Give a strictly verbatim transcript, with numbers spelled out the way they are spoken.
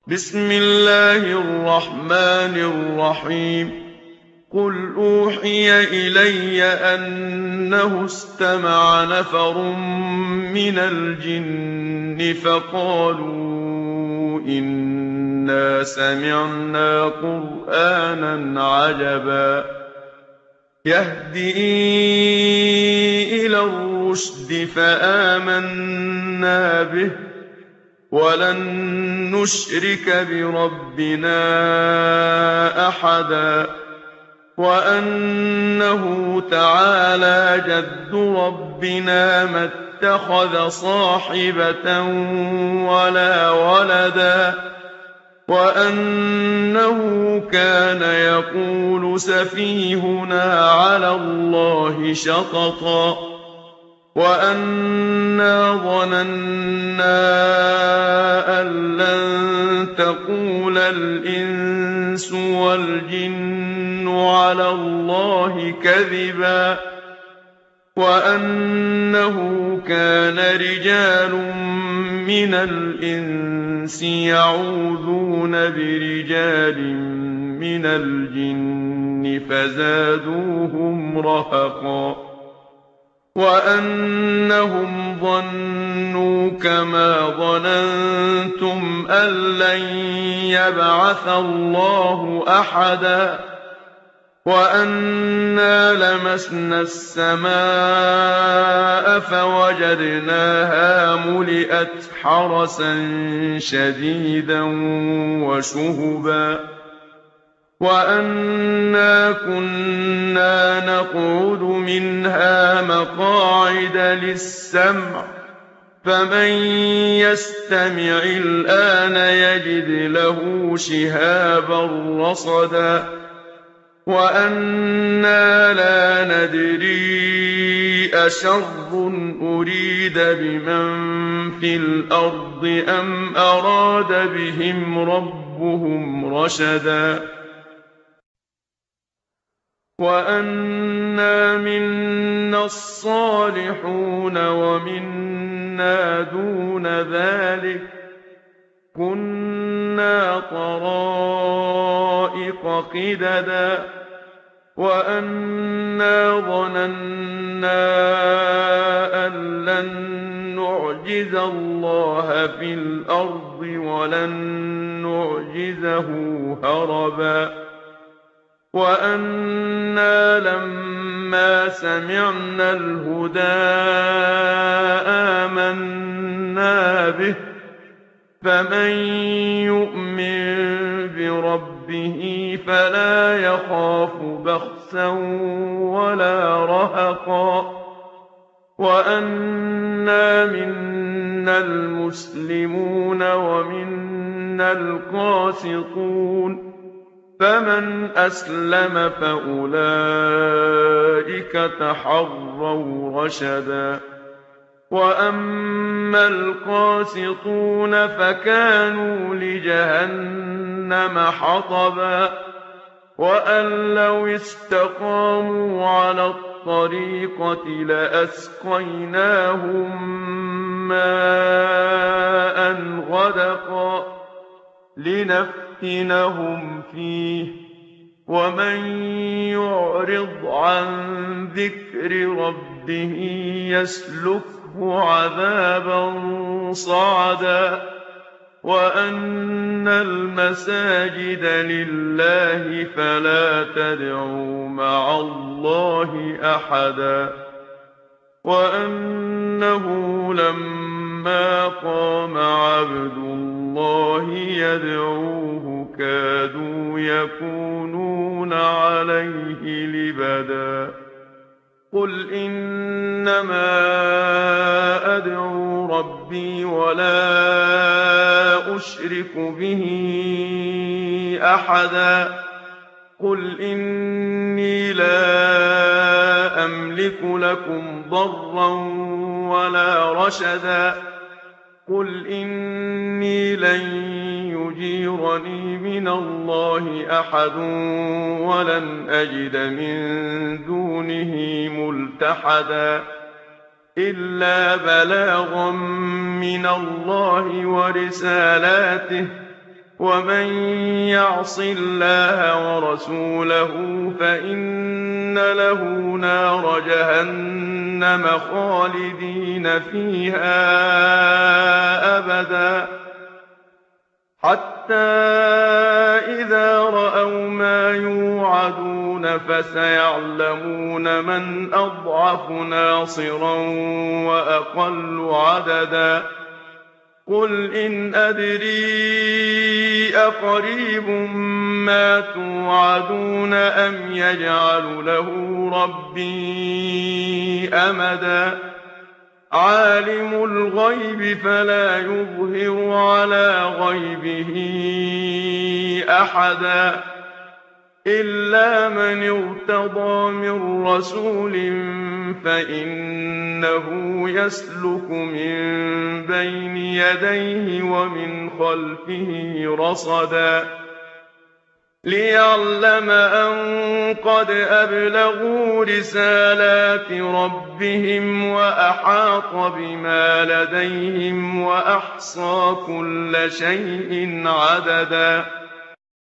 بسم الله الرحمن الرحيم قل أوحي إلي أنه استمع نفر من الجن فقالوا إنا سمعنا قرآنا عجبا يهدي إلى الرشد فآمنا به ولن نشرك بربنا أحدا وأنه تعالى جد ربنا ما اتخذ صاحبة ولا ولدا وأنه كان يقول سفيهنا على الله شططا وأنا ظننا أن لن تقول الإنس والجن على الله كذبا وأنه كان رجال من الإنس يعوذون برجال من الجن فزادوهم رهقا وأنهم ظنوا كما ظننتم أن لن يبعث الله أحدا وأنا لمسنا السماء فوجدناها ملئت حرسا شديدا وشهبا وأنا كنا نقعد منها مقاعد للسمع فمن يستمع الآن يجد له شهابا رصدا وأنا لا ندري أشر أريد بمن في الأرض أم أراد بهم ربهم رشدا وأنا منا الصالحون ومنا دون ذلك كنا طرائق قددا وأنا ظننا أن لن نعجز الله في الأرض ولن نعجزه هربا وأنا لما سمعنا الهدى آمنا به فمن يؤمن بربه فلا يخاف بخسا ولا رهقا وأنا منا المسلمون ومنا القاسطون فمن أسلم فأولئك تحروا رشدا وأما القاسطون فكانوا لجهنم حطبا وأن لو استقاموا على الطريقة لأسقيناهم ماء غدقا لنفتنهم فيه ومن يعرض عن ذكر ربه يسلكه عذابا صعدا وأن المساجد لله فلا تدعوا مع الله أحدا وأنه لما قام عبد الله يدعوه كادوا يكونون عليه لبدا قل إنما أدعو ربي ولا أشرك به أحدا قل إني لا أملك لكم ضرا ولا رشدا قل إني لن يجيرني من الله أحد ولن أجد من دونه ملتحدا إلا بلاغا من الله ورسالاته ومن يعص الله ورسوله فإن له نار جهنم خالدين فيها أبدا حتى إذا رأوا ما يوعدون فسيعلمون من أضعف ناصرا وأقل عددا قل إن أدري أقريب ما توعدون أم يجعل له ربي أمدا عالم الغيب فلا يظهر على غيبه أحدا إلا من ارتضى من رسول فإنه يسلك من بين يديه ومن خلفه رصدا ليعلم أن قد أبلغوا رسالات ربهم وأحاط بما لديهم وأحصى كل شيء عددا